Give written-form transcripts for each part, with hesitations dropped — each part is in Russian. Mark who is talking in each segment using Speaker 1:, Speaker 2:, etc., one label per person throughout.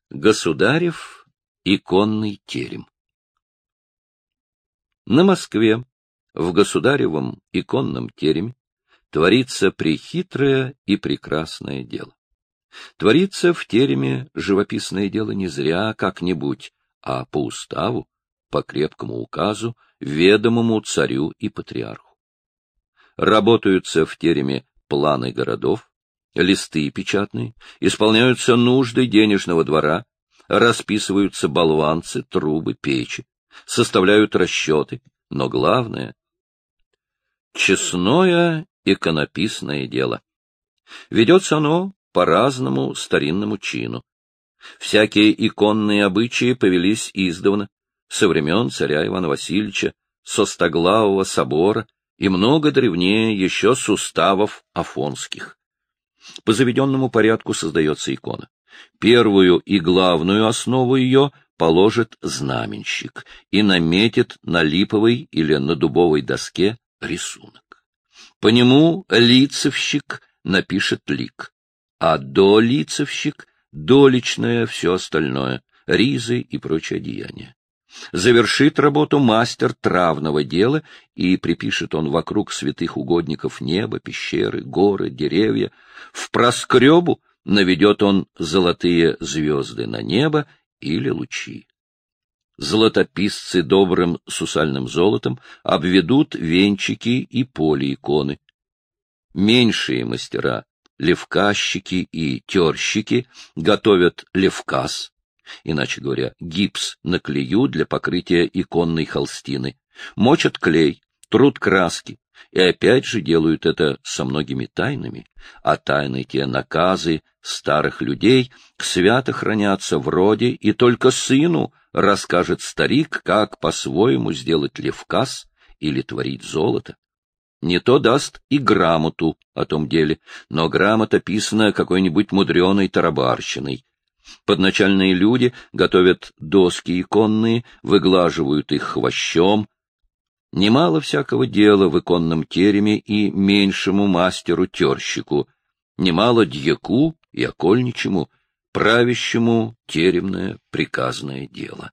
Speaker 1: Государев иконный терем. На Москве, в Государевом иконном тереме, творится прехитрое и прекрасное дело. Творится в тереме живописное дело не зря как-нибудь, а по уставу, по крепкому указу, ведомому царю и патриарху. Работаются в тереме планы городов, листы печатные, исполняются нужды денежного двора, расписываются болванцы, трубы, печи, составляют расчеты, но главное — честное иконописное дело. Ведется оно по разному старинному чину. Всякие иконные обычаи повелись издавна, со времен царя Ивана Васильевича, со Стоглавого собора и много древнее еще с уставов афонских. По заведенному порядку создается икона. Первую и главную основу ее положит знаменщик и наметит на липовой или на дубовой доске рисунок. По нему лицевщик напишет лик, а долицевщик — доличное все остальное, ризы и прочие одеяния. Завершит работу мастер травного дела, и припишет он вокруг святых угодников небо, пещеры, горы, деревья. В проскребу наведет он золотые звезды на небо или лучи. Золотописцы добрым сусальным золотом обведут венчики и поли иконы. Меньшие мастера, левкащики и терщики, готовят левкас, иначе говоря, гипс на клею для покрытия иконной холстины, мочат клей, трут краски, и опять же делают это со многими тайнами, а тайны те наказы старых людей свято хранятся в роде, и только сыну расскажет старик, как по-своему сделать левкас или творить золото. Не то даст и грамоту о том деле, но грамота писана какой-нибудь мудреной тарабарщиной. Подначальные люди готовят доски иконные, выглаживают их хвощом. Немало всякого дела в иконном тереме и меньшему мастеру-терщику, немало дьяку и окольничему, правящему теремное приказное дело.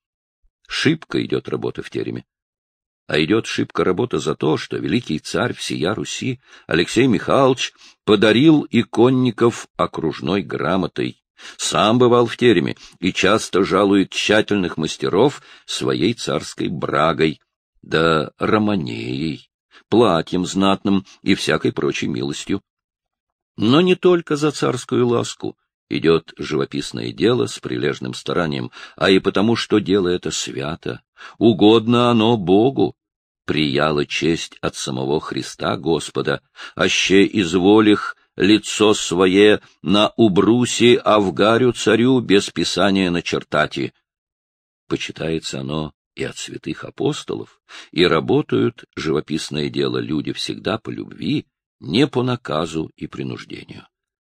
Speaker 1: Шибко идет работа в тереме. А идет шибко работа за то, что великий царь всея Руси Алексей Михайлович подарил иконников окружной грамотой, сам бывал в тереме и часто жалует тщательных мастеров своей царской брагой, да романеей, платьем знатным и всякой прочей милостью. Но не только за царскую ласку идет живописное дело с прилежным старанием, а и потому, что дело это свято, угодно оно Богу, прияла честь от самого Христа Господа, аще изволих лицо свое на убрусе Авгарю царю без писания начертати. Почитается оно и от святых апостолов, и работают живописное дело люди всегда по любви, не по наказу и принуждению.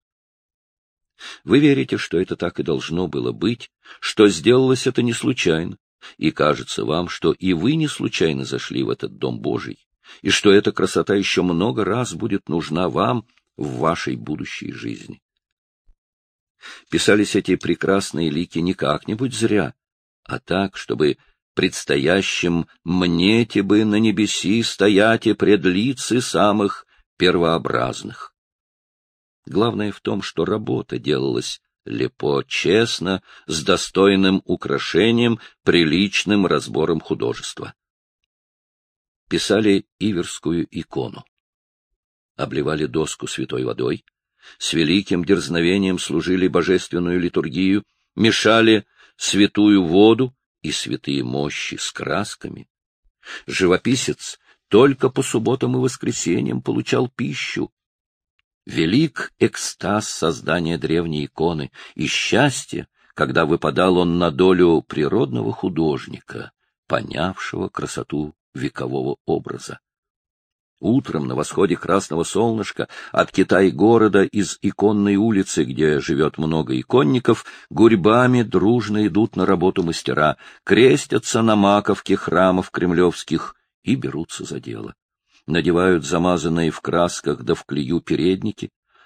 Speaker 1: Вы верите, что это так и должно было быть, что сделалось это не случайно, и кажется вам, что и вы не случайно зашли в этот Дом Божий, и что эта красота еще много раз будет нужна вам в вашей будущей жизни. Писались эти прекрасные лики не как-нибудь зря, а так, чтобы предстоящим мнете бы на небеси стояте пред лицы самых первообразных. Главное в том, что работа делалась лепо, честно, с достойным украшением, приличным разбором художества. Писали иверскую икону. Обливали доску святой водой, с великим дерзновением служили божественную литургию, мешали святую воду и святые мощи с красками. Живописец только по субботам и воскресеньям получал пищу. Велик экстаз создания древней иконы и счастье, когда выпадал он на долю природного художника, понявшего красоту векового образа. Утром на восходе красного солнышка от Китай-города из иконной улицы, где живет много иконников, гурьбами дружно идут на работу мастера, крестятся на маковке храмов кремлевских и берутся за дело. Надевают замазанные в красках да в клею передники,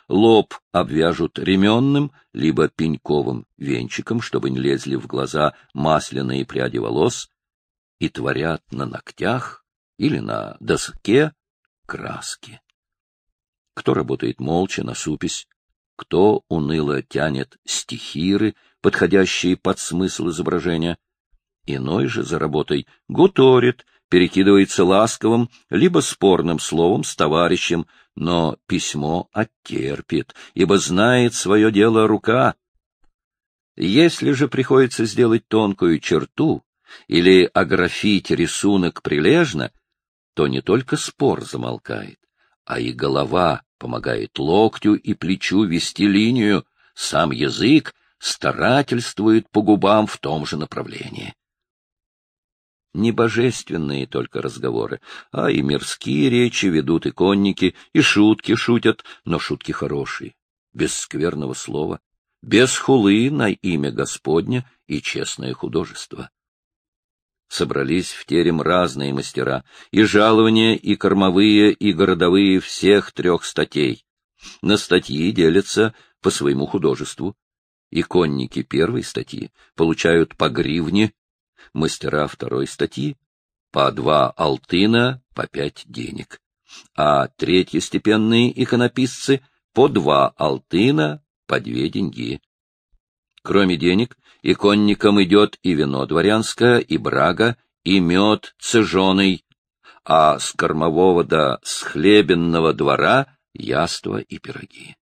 Speaker 1: лоб обвяжут ременным, либо пеньковым венчиком, чтобы не лезли в глаза масляные пряди волос, и творят на ногтях или на доске краски. Кто работает молча, насупясь, кто уныло тянет стихиры, подходящие под смысл изображения, иной же за работой гуторит, перекидывается ласковым, либо спорным словом с товарищем, но письмо оттерпит, ибо знает свое дело рука. Если же приходится сделать тонкую черту или аграфить рисунок прилежно, то не только спор замолкает, а и голова помогает локтю и плечу вести линию, сам язык старательствует по губам в том же направлении. Не божественные только разговоры, а и мирские речи ведут иконники, и шутки шутят, но шутки хорошие, без скверного слова, без хулы на имя Господня и честное художество. Собрались в терем разные мастера, и жалования, и кормовые, и городовые всех 3 статей. На статьи делятся по своему художеству. Иконники 1 статьи получают по гривне, мастера 2 статьи по 2 алтына, по 5 денег, а третьестепенные иконописцы по 2 алтына, по 2 деньги. Кроме денег, иконникам идет и вино дворянское, и брага, и мед цеженый, а с кормового да с хлебенного двора яства и пироги.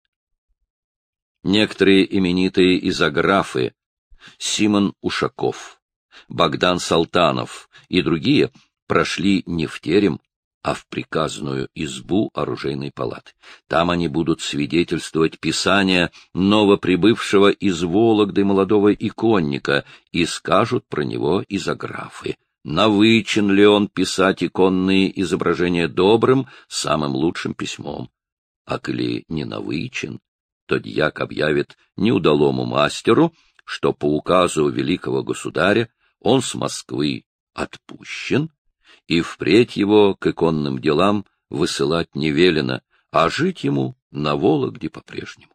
Speaker 1: Некоторые именитые изографы — Симон Ушаков, Богдан Салтанов и другие — прошли не в терем, а в приказную избу оружейной палаты. Там они будут свидетельствовать писания новоприбывшего из Вологды молодого иконника и скажут про него изографы. Навычен ли он писать иконные изображения добрым, самым лучшим письмом? А коли не навычен, то дьяк объявит неудалому мастеру, что по указу великого государя он с Москвы отпущен, и впредь его к иконным делам высылать не велено, а жить ему на Вологде по-прежнему.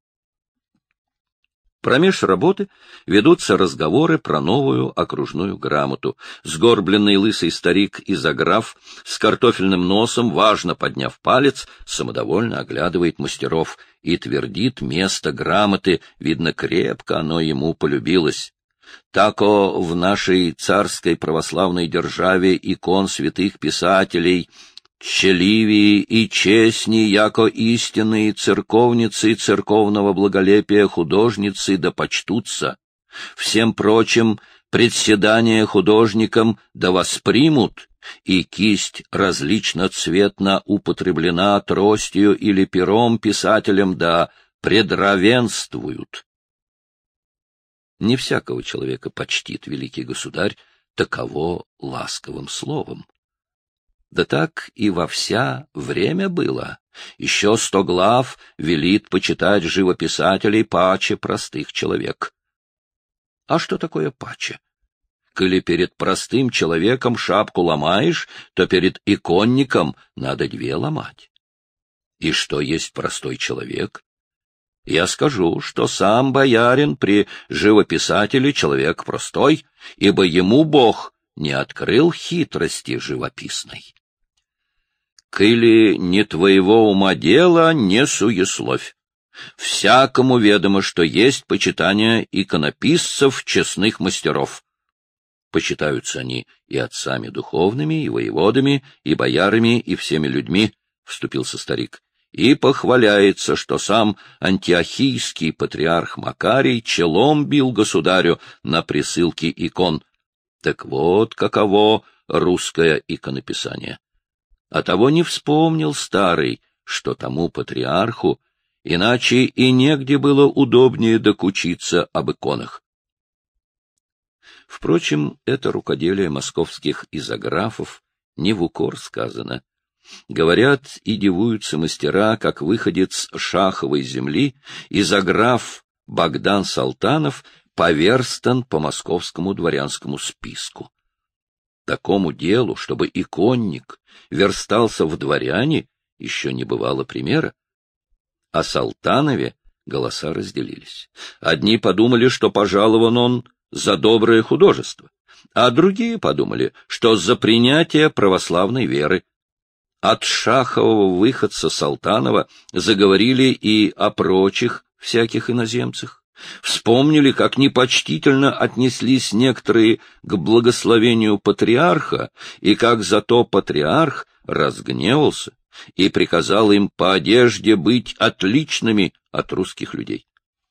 Speaker 1: Промеж работы ведутся разговоры про новую окружную грамоту. Сгорбленный лысый старик-изограф с картофельным носом, важно подняв палец, самодовольно оглядывает мастеров и твердит место грамоты, видно, крепко оно ему полюбилось. Тако в нашей царской православной державе икон святых писателей челивии и честни, яко истинные церковницы и церковного благолепия художницы да почтутся. Всем прочим председание художникам да воспримут, и кисть различноцветно употреблена тростью или пером писателям да предравенствуют. Не всякого человека почтит великий государь, таково ласковым словом. Да так и во вся время было. Еще 100 глав велит почитать живописателей паче простых человек. А что такое паче? Коли перед простым человеком шапку ломаешь, то перед иконником надо 2 ломать. И что есть простой человек? Я скажу, что сам боярин при живописателе человек простой, ибо ему Бог не открыл хитрости живописной. Коли не твоего ума дело, не суесловь. Всякому ведомо, что есть почитание иконописцев, честных мастеров. Почитаются они и отцами духовными, и воеводами, и боярами, и всеми людьми, — вступился старик. И похваляется, что сам антиохийский патриарх Макарий челом бил государю на присылке икон. Так вот каково русское иконописание. А того не вспомнил старый, что тому патриарху иначе и негде было удобнее докучиться об иконах. Впрочем, это рукоделие московских изографов не в укор сказано. Говорят и дивуются мастера, как выходец шаховой земли, изограф Богдан Салтанов поверстан по московскому дворянскому списку. Такому делу, чтобы иконник верстался в дворяне, еще не бывало примера. О Салтанове голоса разделились. Одни подумали, что пожалован он за доброе художество, а другие подумали, что за принятие православной веры. От шахового выходца Салтанова заговорили и о прочих всяких иноземцах. Вспомнили, как непочтительно отнеслись некоторые к благословению патриарха, и как зато патриарх разгневался и приказал им по одежде быть отличными от русских людей.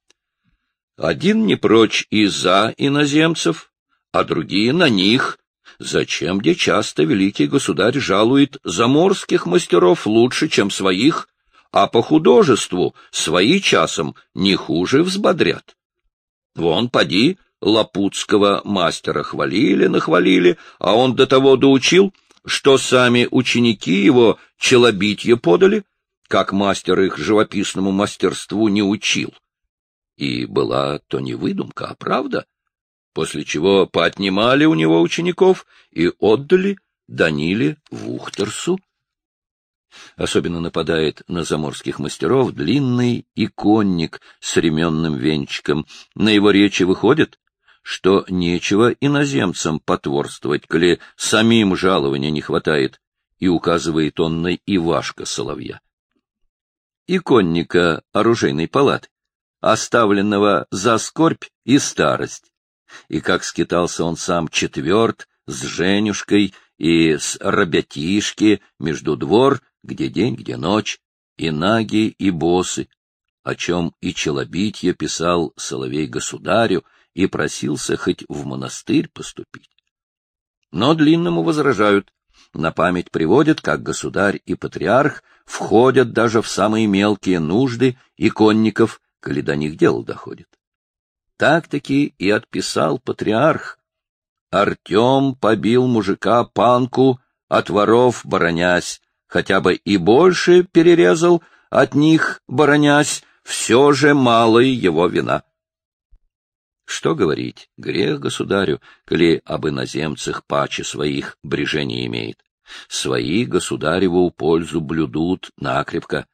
Speaker 1: Один не прочь и за иноземцев, а другие на них. Зачем, где часто великий государь жалует заморских мастеров лучше, чем своих, а по художеству свои часом не хуже взбодрят. Вон, поди, лапутского мастера нахвалили, а он до того доучил, что сами ученики его челобитье подали, как мастер их живописному мастерству не учил. И была то не выдумка, а правда, после чего поотнимали у него учеников и отдали Даниле Вухтерсу. Особенно нападает на заморских мастеров длинный иконник с ременным венчиком. На его речи выходит, что нечего иноземцам потворствовать, коли самим жалования не хватает, и указывает он на Ивашка Соловья. Иконника оружейной палаты, оставленного за скорбь и старость. И как скитался он сам четверт с женюшкой и с ребятишки между двор, где день, где ночь, и наги, и босы, о чем и челобитье писал Соловей государю и просился хоть в монастырь поступить. Но длинному возражают, на память приводят, как государь и патриарх входят даже в самые мелкие нужды иконников, коли до них дело доходит. Так-таки и отписал патриарх. Артем побил мужика панку, от воров боронясь, хотя бы и больше перерезал от них боронясь, все же малая его вина. Что говорить, грех государю, коли об иноземцах паче своих брежений имеет. Свои государеву пользу блюдут накрепко.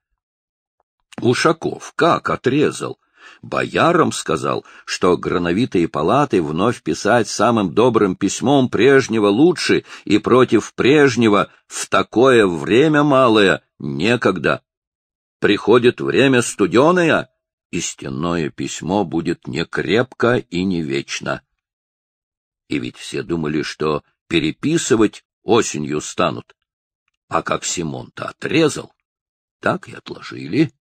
Speaker 1: Ушаков как отрезал? Боярам сказал, что грановитые палаты вновь писать самым добрым письмом прежнего лучше, и против прежнего в такое время малое некогда. Приходит время студеное, и стенное письмо будет не крепко и не вечно. И ведь все думали, что переписывать осенью станут. А как Симон-то отрезал, так и отложили.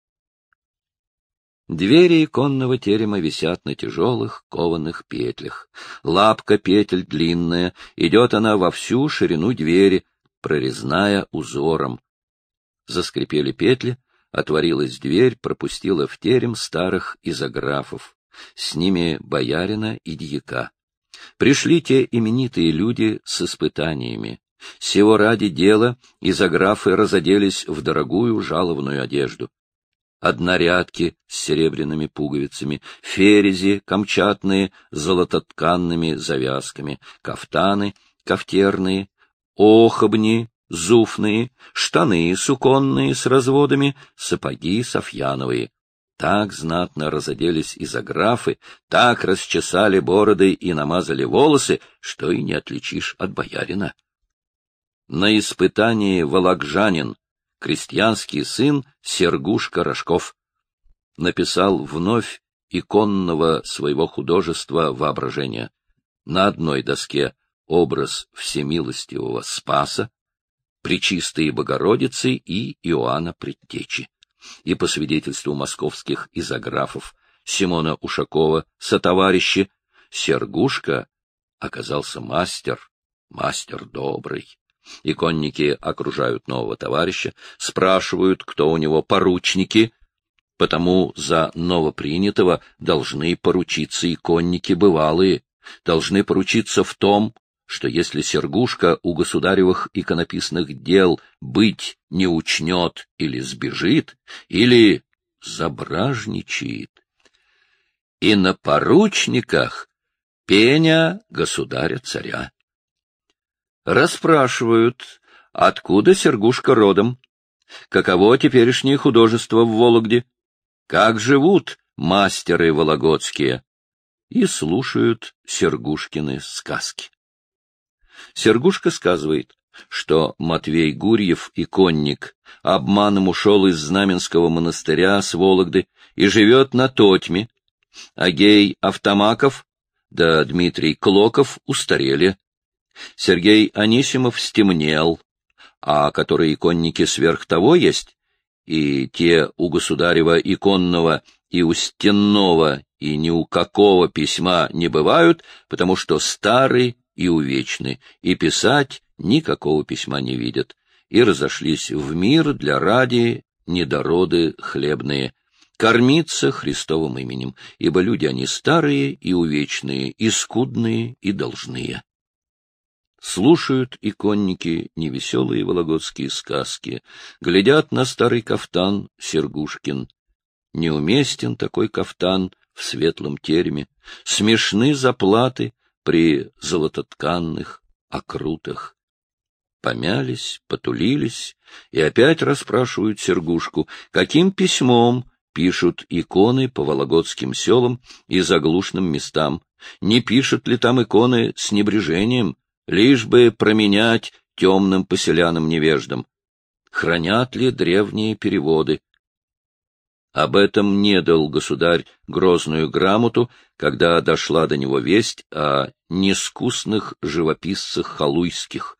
Speaker 1: Двери иконного терема висят на тяжелых кованых петлях. Лапка петель длинная, идет она во всю ширину двери, прорезная узором. Заскрипели петли, отворилась дверь, пропустила в терем старых изографов. С ними боярина и дьяка. Пришли те именитые люди с испытаниями. Сего ради дела изографы разоделись в дорогую жалованную одежду. Однорядки с серебряными пуговицами, ферези камчатные с золототканными завязками, кафтаны кафтерные, охобни зуфные, штаны суконные с разводами, сапоги софьяновые. Так знатно разоделись изографы, так расчесали бороды и намазали волосы, что и не отличишь от боярина. На испытании волокжанин, крестьянский сын Сергушка Рожков, написал вновь иконного своего художества воображения. На одной доске образ всемилостивого Спаса, Пречистой Богородицы и Иоанна Предтечи. И по свидетельству московских изографов Симона Ушакова сотоварищи, Сергушка оказался мастер добрый. Иконники окружают нового товарища, спрашивают, кто у него поручники, потому за новопринятого должны поручиться иконники бывалые, должны поручиться в том, что если Сергушка у государевых иконописных дел быть не учнет или сбежит, или забражничает. И на поручниках пеня государя-царя. Расспрашивают, откуда Сергушка родом, каково теперешнее художество в Вологде, как живут мастеры вологодские, и слушают Сергушкины сказки. Сергушка сказывает, что Матвей Гурьев, иконник, обманом ушел из Знаменского монастыря с Вологды и живет на Тотьме, Агей Автомаков да Дмитрий Клоков устарели, Сергей Анисимов стемнел, а которые иконники сверх того есть, и те у государева иконного и у стенного и ни у какого письма не бывают, потому что стары и увечны, и писать никакого письма не видят, и разошлись в мир для ради недороды хлебные, кормиться Христовым именем, ибо люди они старые и увечные, и скудные, и должные. Слушают иконники невеселые вологодские сказки, глядят на старый кафтан Сергушкин. Неуместен такой кафтан в светлом тереме, смешны заплаты при золототканных окрутах. Помялись, потулились и опять расспрашивают Сергушку, каким письмом пишут иконы по вологодским селам и заглушным местам, не пишут ли там иконы с небрежением, лишь бы променять темным поселянам-невеждам, хранят ли древние переводы. Об этом не дал государь грозную грамоту, когда дошла до него весть о нескусных живописцах халуйских.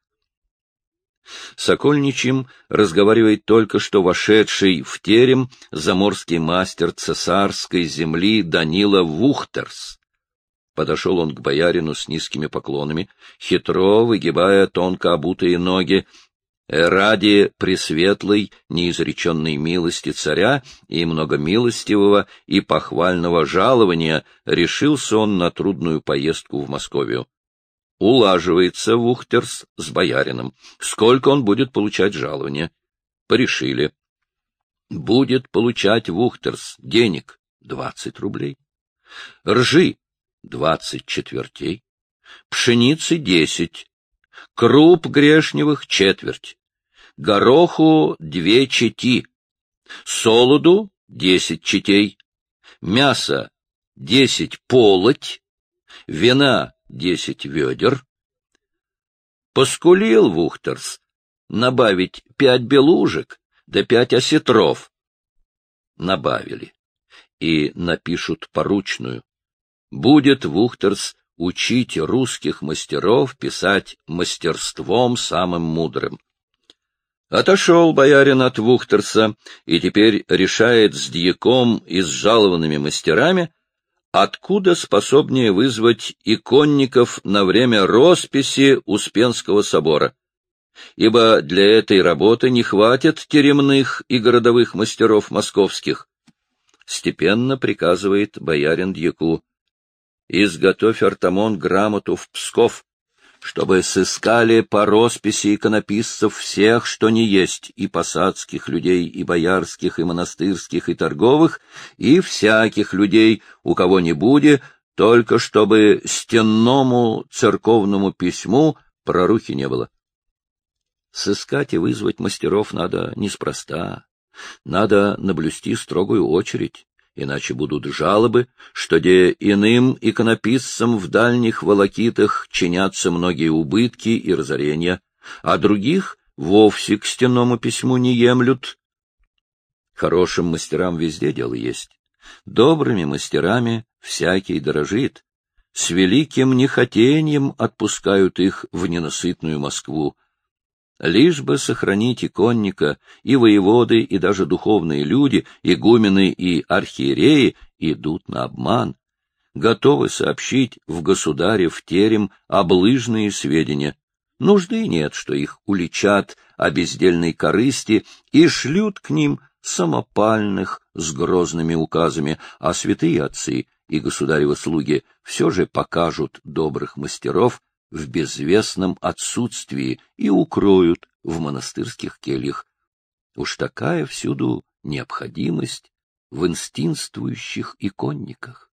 Speaker 1: Сокольничьим разговаривает только что вошедший в терем заморский мастер цесарской земли Данила Вухтерс. Подошел он к боярину с низкими поклонами, хитро выгибая тонко обутые ноги. Ради пресветлой, неизреченной милости царя и многомилостивого и похвального жалования решился он на трудную поездку в Московию. Улаживается Вухтерс с боярином. Сколько он будет получать жалования? Порешили. Будет получать Вухтерс денег 20 рублей, ржи 20 четвертей, пшеницы 10, круп грешневых четверть, гороху 2 чети, солоду 10 четей, мясо 10 полоть, вина 10 ведер. Поскулил Вухтерс набавить 5 белужек да 5 осетров. Набавили. И напишут поручную. Будет Вухтерс учить русских мастеров писать мастерством самым мудрым. Отошел боярин от Вухтерса и теперь решает с дьяком и с жалованными мастерами, откуда способнее вызвать иконников на время росписи Успенского собора, ибо для этой работы не хватит теремных и городовых мастеров московских. Степенно приказывает боярин дьяку: изготовь, Артамон, грамоту в Псков, чтобы сыскали по росписи иконописцев всех, что не есть, и посадских людей, и боярских, и монастырских, и торговых, и всяких людей, у кого не будет, только чтобы стенному церковному письму прорухи не было. Сыскать и вызвать мастеров надо неспроста, надо наблюсти строгую очередь. Иначе будут жалобы, что де иным иконописцам в дальних волокитах чинятся многие убытки и разорения, а других вовсе к стенному письму не емлют. Хорошим мастерам везде дело есть. Добрыми мастерами всякий дорожит. С великим нехотеньем отпускают их в ненасытную Москву. Лишь бы сохранить иконника, и воеводы, и даже духовные люди, игумены и архиереи идут на обман, готовы сообщить в государев терем облыжные сведения. Нужды нет, что их уличат о бездельной корысти и шлют к ним самопальных с грозными указами, а святые отцы и государевы слуги все же покажут добрых мастеров в безвестном отсутствии и укроют в монастырских кельях. Уж такая всюду необходимость в инстинствующих иконниках.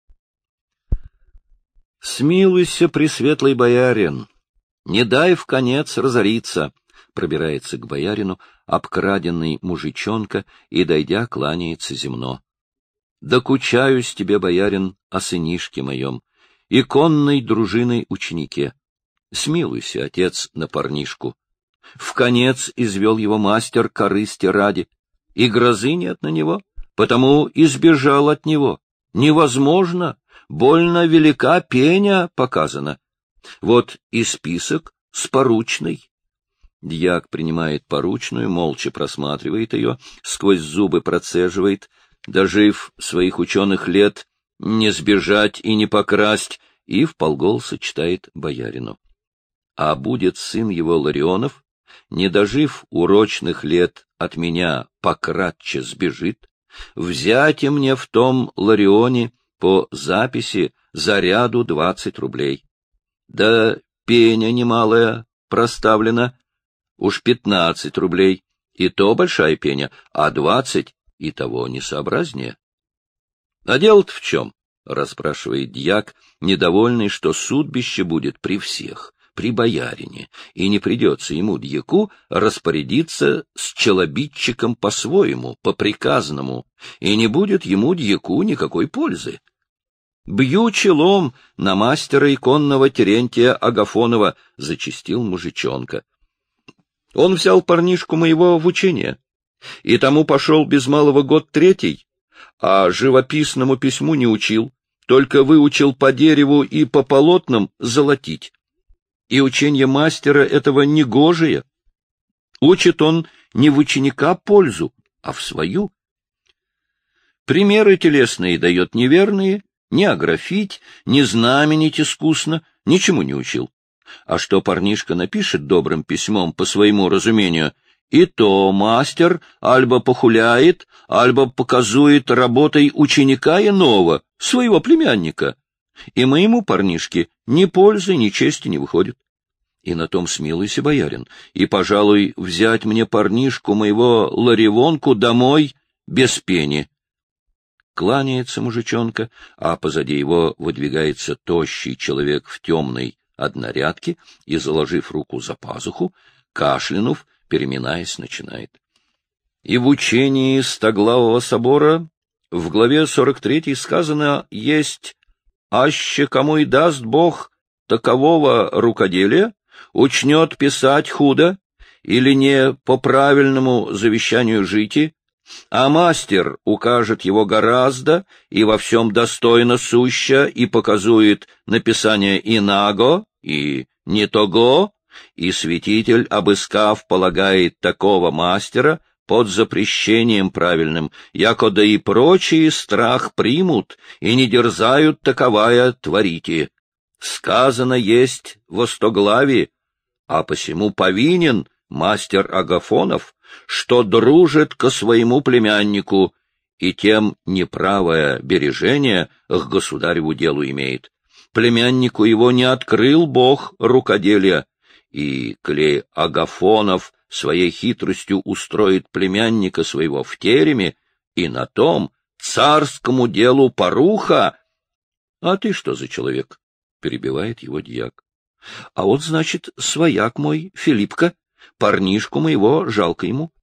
Speaker 1: «Смилуйся, пресветлый боярин, не дай в конец разориться», — пробирается к боярину обкраденный мужичонка и, дойдя, кланяется земно. Докучаюсь тебе, боярин, о сынишке моем, и конной дружиной ученике. Смилуйся, отец, на парнишку. Вконец извел его мастер корысти ради, и грозы нет на него, потому избежал от него. Невозможно, больно велика пеня показана. Вот и список с поручной. Дьяк принимает поручную, молча просматривает ее, сквозь зубы процеживает, дожив своих ученых лет, не сбежать и не покрасть, и вполголоса читает боярину. А будет сын его Ларионов, не дожив урочных лет от меня пократче сбежит, взять мне в том Ларионе по записи заряду 20 рублей. Да пеня немалая проставлена, уж 15 рублей, и то большая пеня, а 20 и того несообразнее. — А дело-то в чем? — расспрашивает дьяк, недовольный, что судбище будет при всех, при боярине, и не придется ему, дьяку, распорядиться с челобитчиком по-своему, по-приказному, и не будет ему, дьяку, никакой пользы. Бью челом на мастера иконного Терентия Агафонова, — зачастил мужичонка. Он взял парнишку моего в учение, и тому пошел без малого год третий, а живописному письму не учил, только выучил по дереву и по полотнам золотить. И ученье мастера этого негожие. Учит он не в ученика пользу, а в свою. Примеры телесные дает неверные, не аграфить, не знаменить искусно, ничему не учил. А что парнишка напишет добрым письмом по своему разумению, и то мастер альбо похуляет, альбо показует работой ученика иного, своего племянника. И моему парнишке ни пользы, ни чести не выходит. И на том смилуйся, боярин, и, пожалуй, взять мне парнишку моего Ларивонку домой без пени. Кланяется мужичонка, а позади его выдвигается тощий человек в темной однорядке и, заложив руку за пазуху, кашлянув, переминаясь, начинает. И в учении Стоглавого собора в главе 43 сказано есть «Аще кому и даст Бог такового рукоделия, учнет писать худо или не по правильному завещанию жити, а мастер укажет его гораздо и во всем достойно суща и показует написание инаго и не того, и святитель, обыскав, полагает такого мастера под запрещением правильным, яко да и прочие страх примут и не дерзают таковая творите. Сказано есть во стоглаве, а посему повинен мастер Агафонов, что дружит ко своему племяннику, и тем неправое бережение к государеву делу имеет. Племяннику его не открыл Бог рукоделия, и, коли Агафонов своей хитростью устроит племянника своего в тереме, и на том царскому делу поруха. — А ты что за человек? — перебивает его дьяк. — А вот, значит, свояк мой, Филиппка, парнишку моего жалко ему.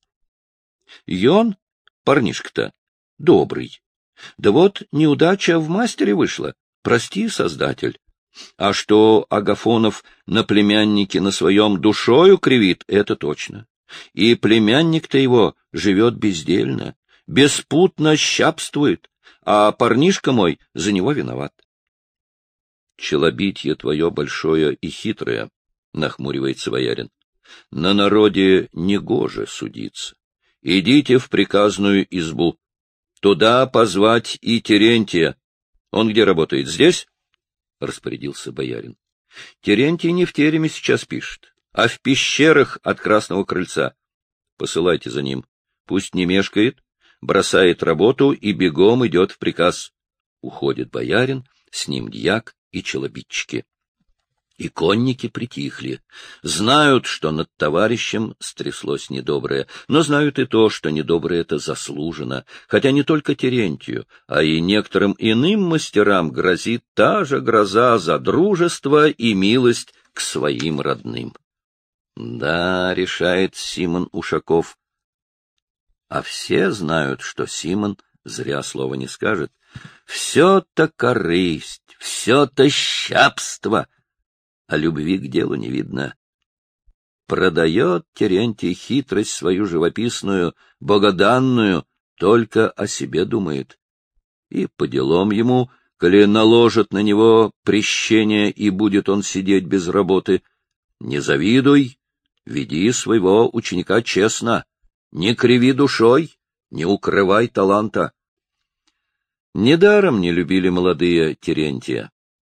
Speaker 1: И он, парнишка-то, добрый. Да вот неудача в мастере вышла, прости, Создатель. А что Агафонов на племяннике на своем душою кривит, это точно. И племянник-то его живет бездельно, беспутно щапствует, а парнишка мой за него виноват. — Челобитье твое большое и хитрое, — нахмуривается боярин. — На народе негоже судиться. Идите в приказную избу. Туда позвать и Терентия. Он где работает? Здесь? — распорядился боярин. Терентий не в тереме сейчас пишет, а в пещерах от Красного Крыльца. Посылайте за ним. Пусть не мешкает, бросает работу и бегом идет в приказ. Уходит боярин, с ним дьяк и челобитчики. И конники притихли. Знают, что над товарищем стряслось недоброе, но знают и то, что недоброе это заслужено, хотя не только Терентию, а и некоторым иным мастерам грозит та же гроза за дружество и милость к своим родным. Да, решает Симон Ушаков. А все знают, что Симон зря слова не скажет, все-то корысть, все-то щапство, а любви к делу не видно. Продает Терентий хитрость свою живописную, богоданную, только о себе думает. И по делам ему, коли наложат на него прещение, и будет он сидеть без работы, не завидуй, веди своего ученика честно, не криви душой, не укрывай таланта. Недаром не любили молодые Терентия.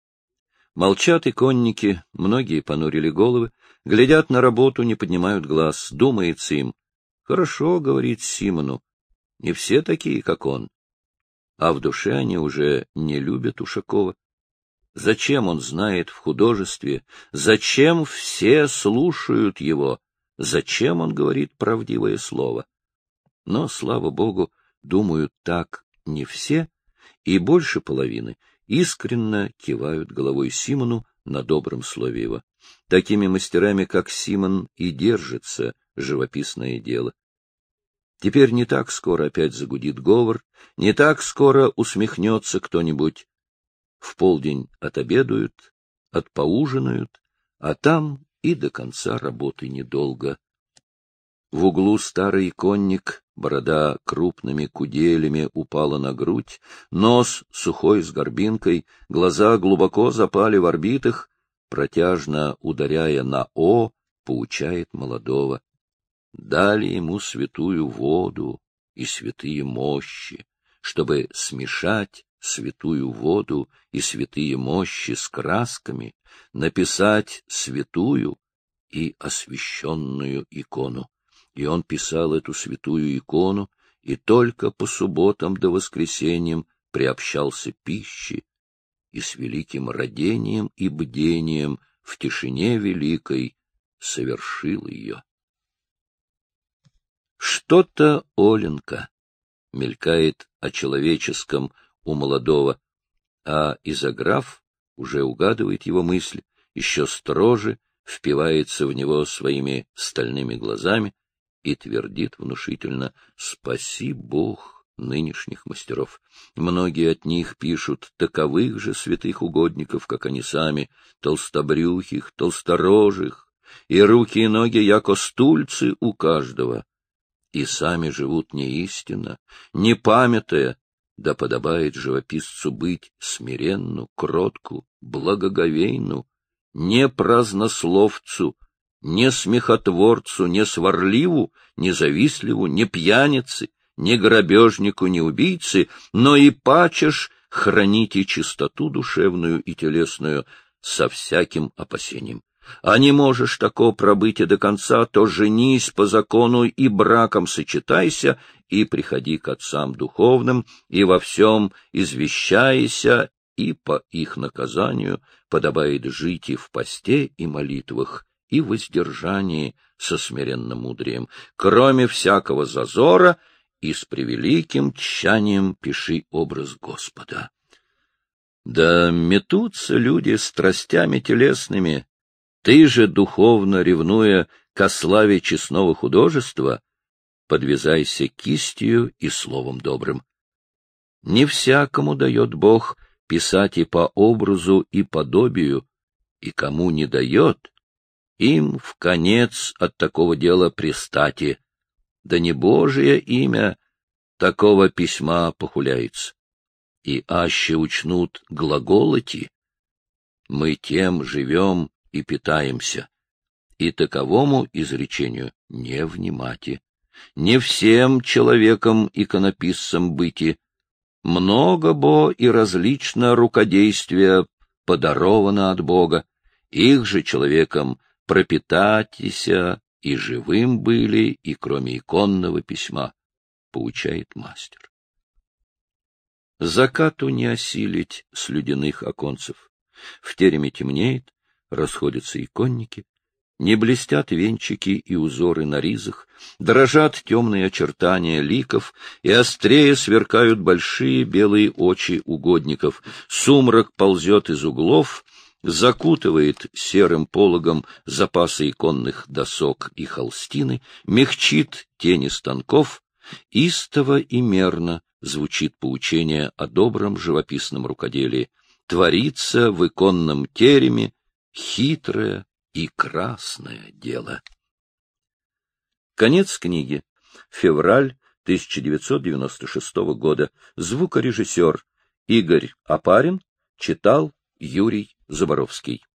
Speaker 1: Молчат иконники, многие понурили головы, глядят на работу, не поднимают глаз, думается им. Хорошо, говорит Симону, не все такие, как он. А в душе они уже не любят Ушакова. Зачем он знает в художестве? Зачем все слушают его? Зачем он говорит правдивое слово? Но, слава богу, думают так не все, и больше половины искренно кивают головой Симону на добром слове его. Такими мастерами, как Симон, и держится живописное дело. Теперь не так скоро опять загудит говор, не так скоро усмехнется кто-нибудь. В полдень отобедают, отпоужинают, а там и до конца работы недолго. В углу старый иконник, борода крупными куделями упала на грудь, нос сухой с горбинкой, глаза глубоко запали в орбитах, протяжно ударяя на «о», поучает молодого. Дали ему святую воду и святые мощи, чтобы смешать святую воду и святые мощи с красками, написать святую и освященную икону. И он писал эту святую икону, и только по субботам до воскресеньям приобщался пищи, и с великим родением и бдением в тишине великой совершил ее. Что-то, Оленька, мелькает о человеческом у молодого, а изограф уже угадывает его мысль, еще строже впивается в него своими стальными глазами и твердит внушительно: «Спаси Бог нынешних мастеров». Многие от них пишут таковых же святых угодников, как они сами, толстобрюхих, толсторожих, и руки и ноги яко стульцы у каждого. И сами живут неистинно, не памятая, да подобает живописцу быть смиренну, кротку, благоговейну, не празднословцу, не смехотворцу, не сварливу, не завистливу, не пьянице, не грабежнику, не убийце, но и пачешь храните чистоту душевную и телесную со всяким опасением. А не можешь тако пробыть и до конца, то женись по закону и браком сочетайся, и приходи к отцам духовным, и во всем извещайся, и по их наказанию подобает жить и в посте, и молитвах, и воздержании со смиренномудрием, кроме всякого зазора, и с превеликим тщанием пиши образ Господа. Да метутся люди страстями телесными, ты же, духовно ревнуя ко славе честного художества, подвязайся кистью и словом добрым. Не всякому дает Бог писать и по образу, и подобию, и кому не дает, им в конец от такого дела пристати, да не Божие имя такого письма похуляется. И аще учнут глаголоти, мы тем живем и питаемся, и таковому изречению не внимати. Не всем человеком иконописцам быти, много бо и различно рукодействия подаровано от Бога, их же человеком пропитатися и живым были, и кроме иконного письма, поучает мастер. Закату не осилить слюдяных оконцев. В тереме темнеет, расходятся иконники, не блестят венчики и узоры на ризах, дрожат темные очертания ликов, и острее сверкают большие белые очи угодников. Сумрак ползет из углов, закутывает серым пологом запасы иконных досок и холстины, мягчит тени станков, истово и мерно звучит поучение о добром живописном рукоделии. Творится в иконном тереме хитрое и красное дело. Конец книги. Февраль 1996 года. Звукорежиссер Игорь Опарин читал Юрий Заборовский.